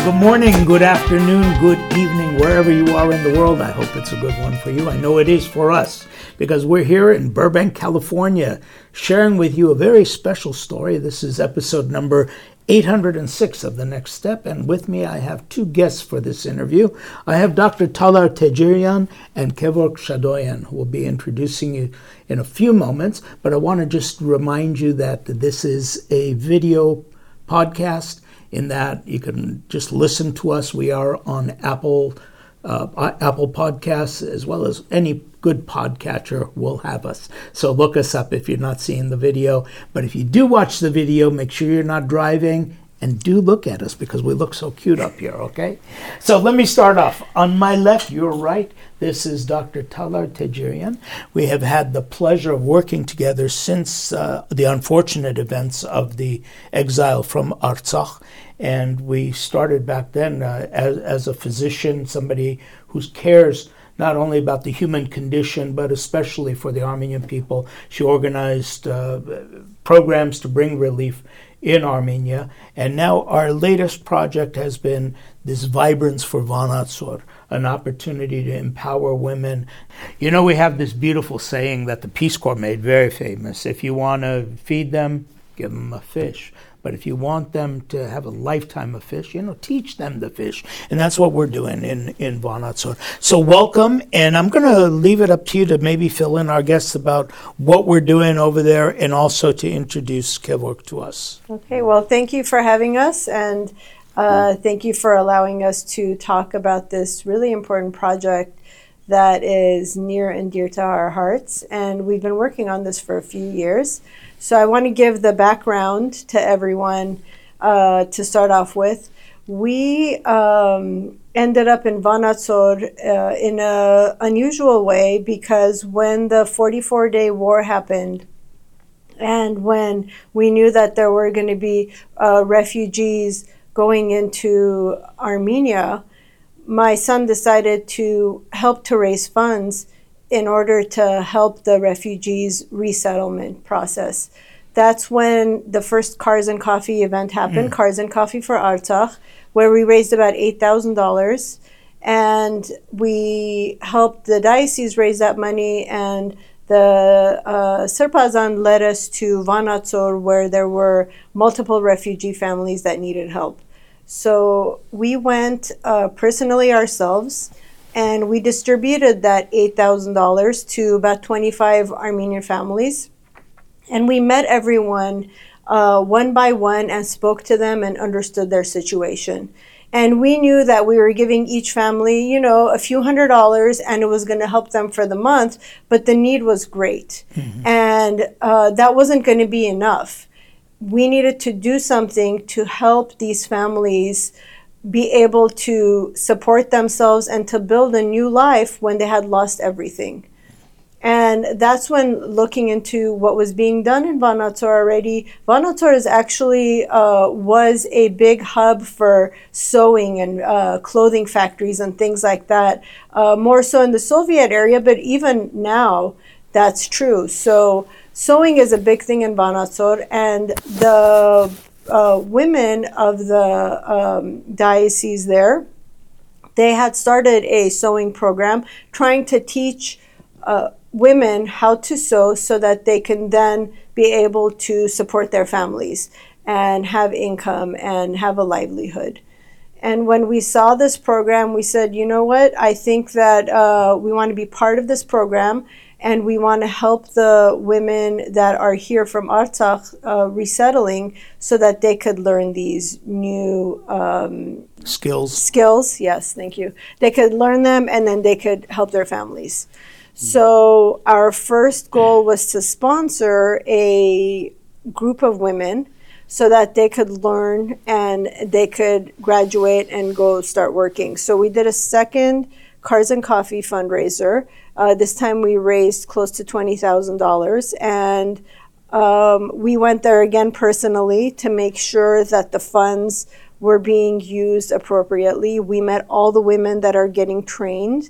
Good morning, good afternoon, good evening, wherever you are in the world. I hope it's a good one for you. I know it is for us because we're here in Burbank, California, sharing with you a very special story. This is episode number 806 of The Next Step, and with me I have two guests for this interview. I have Dr. Talar Tejerian and Kevork Shadoyan, who will be introducing you in a few moments, but I want to just remind you that this is a video podcast in that you can just listen to us. We are on Apple Podcasts, as well as any good podcatcher will have us. So look us up if you're not seeing the video. But if you do watch the video, make sure you're not driving and do look at us because we look so cute up here, okay? So let me start off. On my left, your right, this is Dr. Talar Tejerian. We have had the pleasure of working together since the unfortunate events of the exile from Artsakh. And we started back then as a physician, somebody who cares not only about the human condition, but especially for the Armenian people. She organized programs to bring relief in Armenia. And now our latest project has been this Vibrance for Vanatsor, an opportunity to empower women. You know, we have this beautiful saying that the Peace Corps made very famous. If you want to feed them, give them a fish. But if you want them to have a lifetime of fish, teach them the fish. And that's what we're doing in Vanatsor. So welcome, and I'm going to leave it up to you to maybe fill in our guests about what we're doing over there and also to introduce Kevork to us. Okay, well, thank you for having us, and thank you for allowing us to talk about this really important project that is near and dear to our hearts. And we've been working on this for a few years. So I want to give the background to everyone to start off with. We ended up in Vanatsor in an unusual way because when the 44-day war happened and when we knew that there were going to be refugees going into Armenia, my son decided to help to raise funds in order to help the refugees' resettlement process. That's when the first Cars and Coffee event happened, Cars and Coffee for Artsakh, where we raised about $8,000. And we helped the diocese raise that money, and the Sirpazan led us to Vanatsor, where there were multiple refugee families that needed help. So we went personally ourselves, and we distributed that $8,000 to about 25 Armenian families. And we met everyone one by one and spoke to them and understood their situation. And we knew that we were giving each family, a few $100s, and it was going to help them for the month, but the need was great. Mm-hmm. And that wasn't going to be enough. We needed to do something to help these families be able to support themselves and to build a new life when they had lost everything. And that's when looking into what was being done in Vanatsor already. Vanatsor is actually was a big hub for sewing and clothing factories and things like that, more so in the Soviet area, but even now that's true. So sewing is a big thing in Vanatsor, and the women of the diocese there, they had started a sewing program trying to teach women how to sew so that they can then be able to support their families and have income and have a livelihood. And when we saw this program, we said, you know what, I think that we want to be part of this program, and we want to help the women that are here from Artsakh resettling so that they could learn these new skills. Yes, thank you. They could learn them, and then they could help their families. So our first goal was to sponsor a group of women so that they could learn and they could graduate and go start working. So we did a second Cars and Coffee fundraiser. This time we raised close to $20,000, and we went there again personally to make sure that the funds were being used appropriately. We met all the women that are getting trained,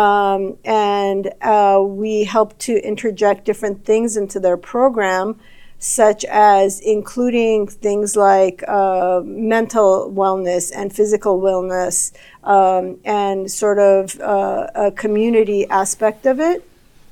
and we helped to interject different things into their program such as including things like mental wellness and physical wellness, and sort of a community aspect of it,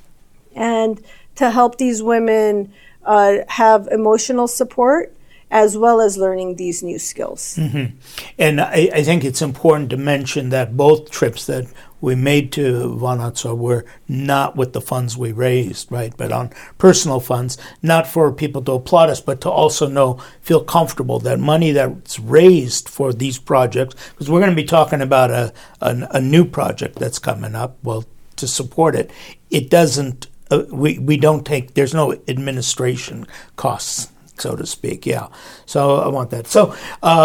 and to help these women have emotional support as well as learning these new skills. Mm-hmm. And I think it's important to mention that both trips that we made to Vanadzor were not with the funds we raised, right, but on personal funds, not for people to applaud us, but to also feel comfortable that money that's raised for these projects, because we're going to be talking about a new project that's coming up, well, to support it, it doesn't, we don't take, there's no administration costs, so to speak, yeah. So I want that. So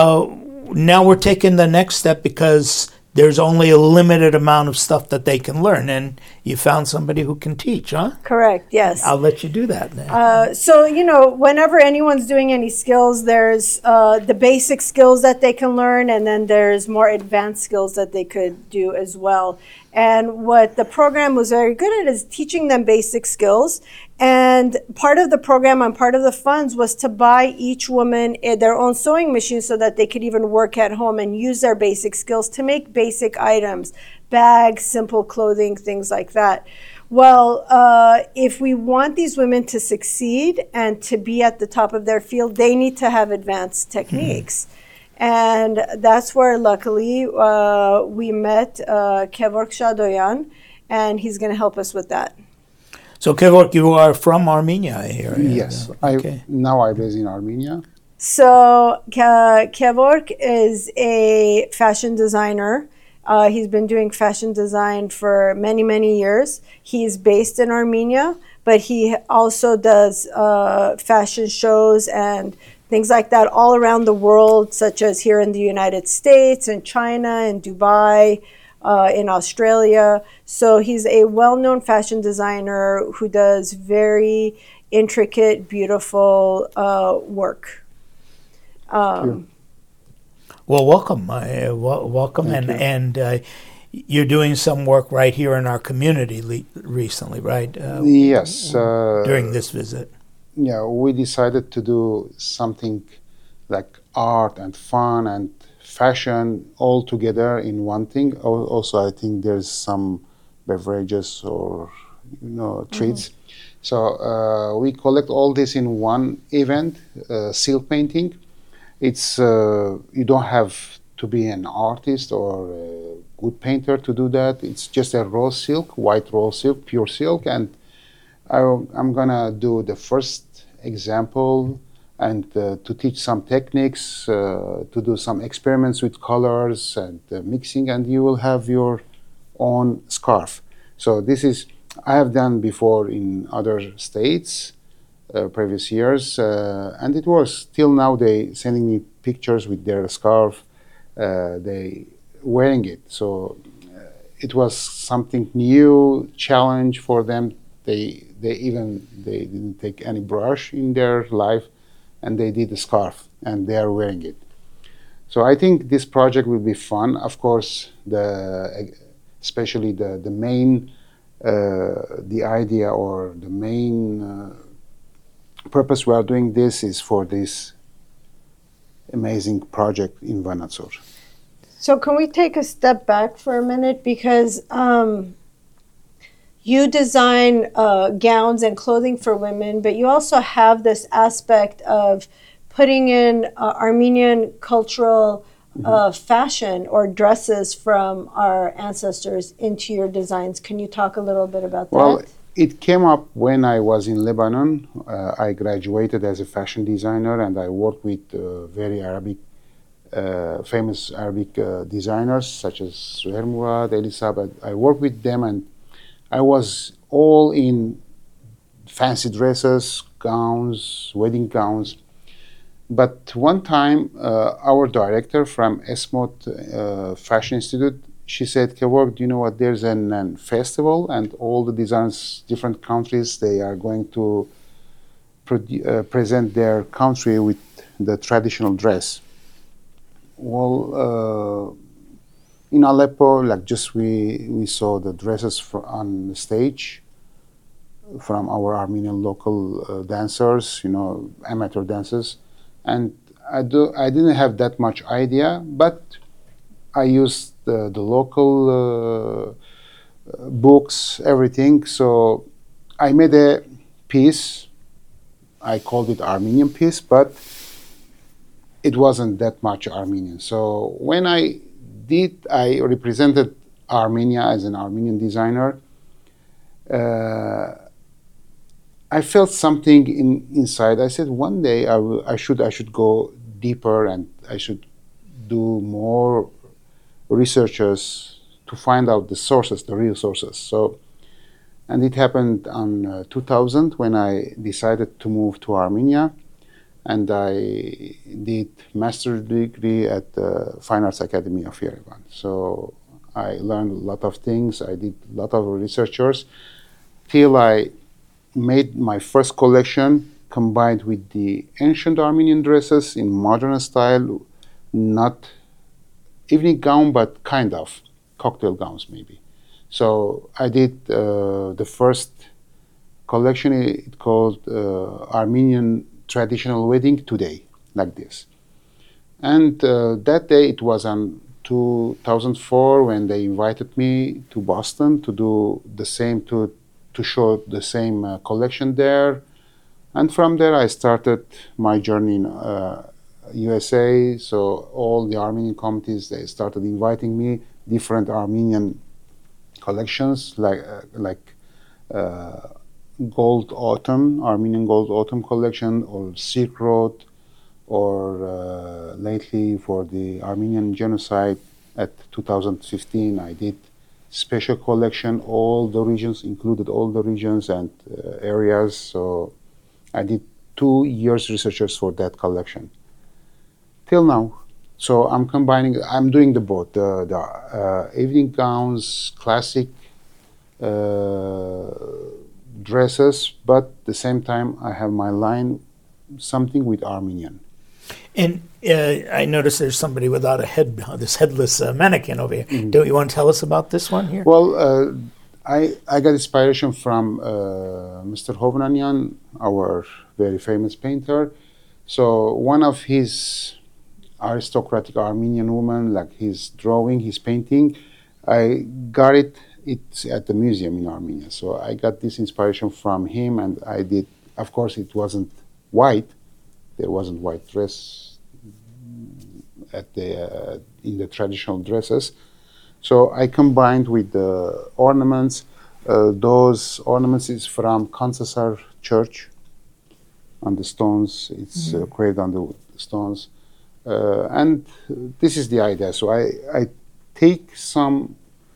now we're taking the next step because there's only a limited amount of stuff that they can learn, and you found somebody who can teach, huh? Correct, yes. I'll let you do that now. So, whenever anyone's doing any skills, there's the basic skills that they can learn, and then there's more advanced skills that they could do as well. And what the program was very good at is teaching them basic skills. And part of the program and part of the funds was to buy each woman their own sewing machine so that they could even work at home and use their basic skills to make basic items, bags, simple clothing, things like that. Well, if we want these women to succeed and to be at the top of their field, they need to have advanced techniques. Mm-hmm. And that's where, luckily, we met Kevork Shadoyan, and he's going to help us with that. So, Kevork, you are from Armenia, I hear. Yes. Okay. Now I live in Armenia. So, Kevork is a fashion designer. He's been doing fashion design for many, many years. He's based in Armenia, but he also does fashion shows and things like that all around the world, such as here in the United States and China and Dubai, in Australia. So he's a well-known fashion designer who does very intricate, beautiful work. Well, welcome. Welcome. And you're doing some work right here in our community recently, right? Yes. During this visit. Yeah, we decided to do something like art and fun and fashion all together in one thing. Also, I think there's some beverages or treats. Mm-hmm. So we collect all this in one event, silk painting. It's you don't have to be an artist or a good painter to do that. It's just a raw silk, white raw silk, pure silk, and I'm gonna do the first example and to teach some techniques, to do some experiments with colors and mixing, and you will have your own scarf. So this is, I have done before in other states, previous years, and it was till now they sending me pictures with their scarf, they wearing it. So it was something new, challenge for them. They didn't take any brush in their life, and they did a scarf, and they are wearing it. So I think this project will be fun. Of course, especially the main, the idea or the main purpose we are doing this is for this amazing project in Vanadzor. So can we take a step back for a minute, because you design gowns and clothing for women, but you also have this aspect of putting in Armenian cultural fashion or dresses from our ancestors into your designs. Can you talk a little bit about that? Well, it came up when I was in Lebanon. I graduated as a fashion designer, and I worked with very famous Arabic designers such as Suhair Murad, Elisabeth. I worked with them, and I was all in fancy dresses, gowns, wedding gowns. But one time, our director from Esmod Fashion Institute, she said, Kevork, do you know what? There's a festival, and all the designers, different countries, they are going to present their country with the traditional dress. Well, in Aleppo, like just we saw the dresses on the stage. from our Armenian local dancers, amateur dancers, and I didn't have that much idea, but I used the local books, everything. So I made a piece. I called it Armenian piece, but it wasn't that much Armenian. So when I represented Armenia as an Armenian designer. I felt something inside. I said one day I should go deeper and I should do more researches to find out the sources, the real sources. So, and it happened on 2000 when I decided to move to Armenia, and I did master's degree at the Fine Arts Academy of Yerevan. So I learned a lot of things. I did a lot of researchers till I made my first collection combined with the ancient Armenian dresses in modern style, not evening gown, but kind of cocktail gowns maybe. So I did the first collection. It called Armenian Traditional Wedding Today, like this. And that day, it was on 2004 when they invited me to Boston to do the same, to show the same collection there. And from there, I started my journey in USA. So all the Armenian communities, they started inviting me, different Armenian collections, like Gold Autumn, Armenian Gold Autumn collection, or Silk Road, or lately for the Armenian genocide at 2015, I did special collection, all the regions, included all the regions and areas. So I did 2 years researchers for that collection till now. So I'm doing the both, the evening gowns, classic dresses, but at the same time I have my line, something with Armenian. And I noticed there's somebody without a head, this headless mannequin over here. Mm-hmm. Don't you want to tell us about this one here? Well, I got inspiration from Mr. Hovnanian, our very famous painter. So one of his aristocratic Armenian women, like his drawing, his painting, I got it. It's at the museum in Armenia. So I got this inspiration from him, and I did. Of course, it wasn't white. There wasn't white dress at the in the traditional dresses. So I combined with the ornaments. Those ornaments is from Kansasar Church on the stones. It's created on the stones. And this is the idea. So I take some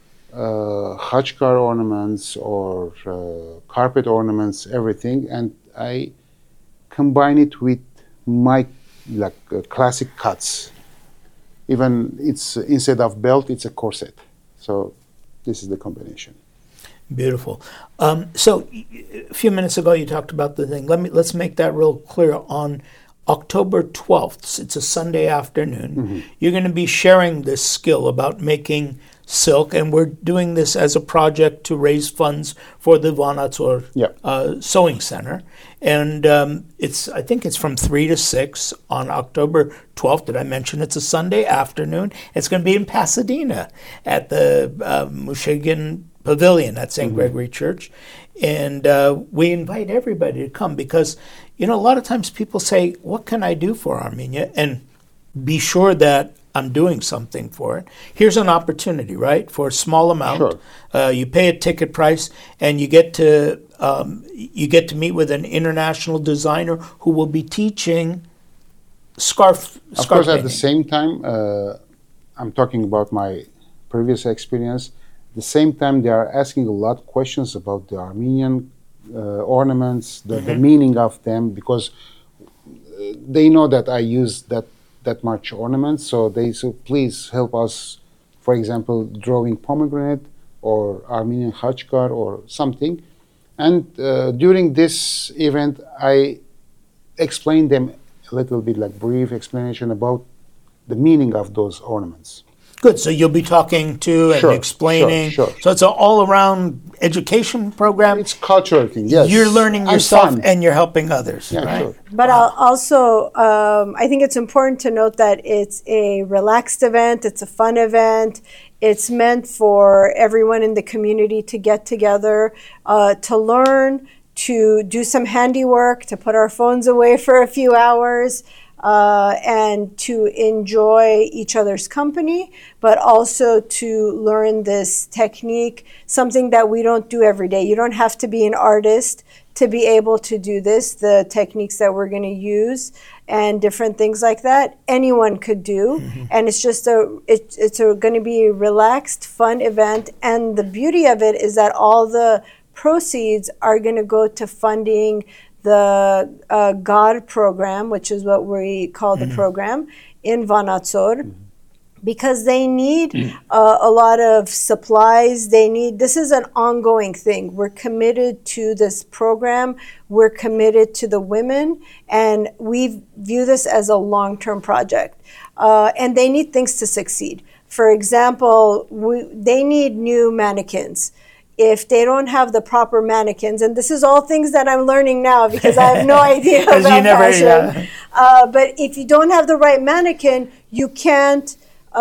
Khachkar ornaments or carpet ornaments, everything, and I combine it with my classic cuts. Even it's instead of belt, it's a corset. So this is the combination. Beautiful. So a few minutes ago you talked about the thing. Let's make that real clear. On October 12th, it's a Sunday afternoon, you're going to be sharing this skill about making silk, and we're doing this as a project to raise funds for the Vanatsor Sewing Center. And I think it's from 3 to 6 on October 12th. Did I mention it's a Sunday afternoon? It's going to be in Pasadena at the Muskegon Pavilion at St. Gregory Church. And we invite everybody to come because, a lot of times people say, what can I do for Armenia? And be sure that I'm doing something for it. Here's an opportunity, right? For a small amount, you pay a ticket price, and you get to meet with an international designer who will be teaching scarf Of course, painting. at the same time, I'm talking about my previous experience. At the same time, they are asking a lot of questions about the Armenian ornaments, the meaning of them, because they know that I use that much ornaments, so they say, please help us, for example, drawing pomegranate or Armenian Khachkar or something. And during this event, I explained them a little bit, like brief explanation about the meaning of those ornaments. Good. So you'll be talking to and Sure, explaining. sure. So it's an all-around education program. It's cultural thing, yes. You're learning And yourself fun. and you're helping others, Yeah, right? sure. But I'll also, I think it's important to note that it's a relaxed event, it's a fun event. It's meant for everyone in the community to get together, to learn, to do some handiwork, to put our phones away for a few hours, and to enjoy each other's company, but also to learn this technique, something that we don't do every day. You don't have to be an artist to be able to do this, the techniques that we're going to use and different things like that. Anyone could do. Mm-hmm. And it's just going to be a relaxed, fun event. And the beauty of it is that all the proceeds are going to go to funding the God program, which is what we call the program in Vanatsor, because they need a lot of supplies. This is an ongoing thing. We're committed to this program. We're committed to the women, and we view this as a long-term project. And they need things to succeed. For example, they need new mannequins. If they don't have the proper mannequins, and this is all things that I'm learning now because I have no idea about fashion. But if you don't have the right mannequin, you can't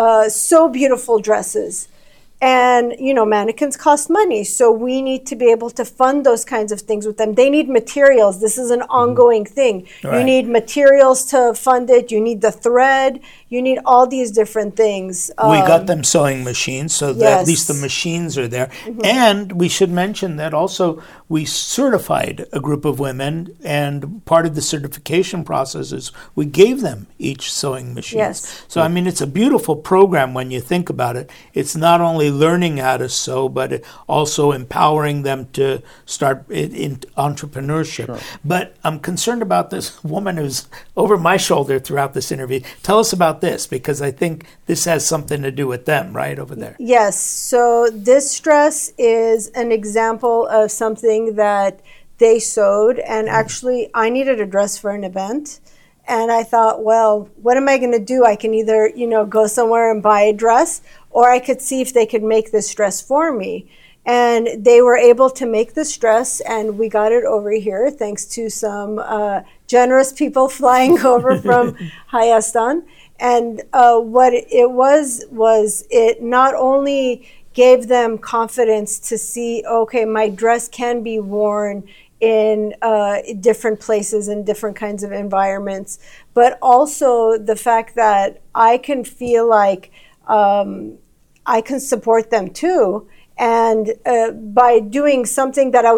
sew beautiful dresses. And, mannequins cost money. So we need to be able to fund those kinds of things with them. They need materials. This is an ongoing thing. Right. You need materials to fund it. You need the thread. You need all these different things. We got them sewing machines, so that at least the machines are there. Mm-hmm. And we should mention that also we certified a group of women, and part of the certification process is we gave them each sewing machines. Yes. So, it's a beautiful program when you think about it. It's not only learning how to sew, but also empowering them to start in entrepreneurship. Sure. But I'm concerned about this woman who's over my shoulder throughout this interview. Tell us about this, because I think this has something to do with them, right, over there. Yes. So this dress is an example of something that they sewed, and actually I needed a dress for an event. And I thought, well, what am I going to do? I can either, go somewhere and buy a dress, or I could see if they could make this dress for me. And they were able to make this dress, and we got it over here thanks to some generous people flying over from Hayastan. And what it was it not only gave them confidence to see, okay, my dress can be worn in different places and different kinds of environments, but also the fact that I can feel like I can support them too. And by doing something that I